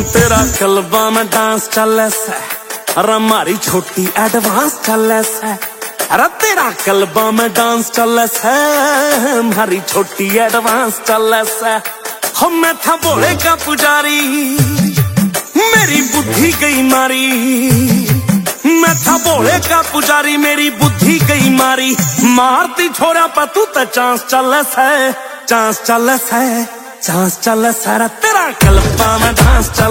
तेरा कलबा में डांस चल ऐसा, अरे हमारी छोटी एडवांस चल ऐसा, अरे तेरा कलबा में डांस चल ऐसा, हमारी छोटी एडवांस चल ऐसा। हम मैं था भोले का पुजारी, मेरी बुद्धि गई मारी, मैं था भोले का पुजारी, मेरी बुद्धि गई मारी। मारती छोरा पर तू तो चांस चल ऐसा, चांस चल ऐसा, चांस चल ऐसा, तेरा कलबा में डांस चल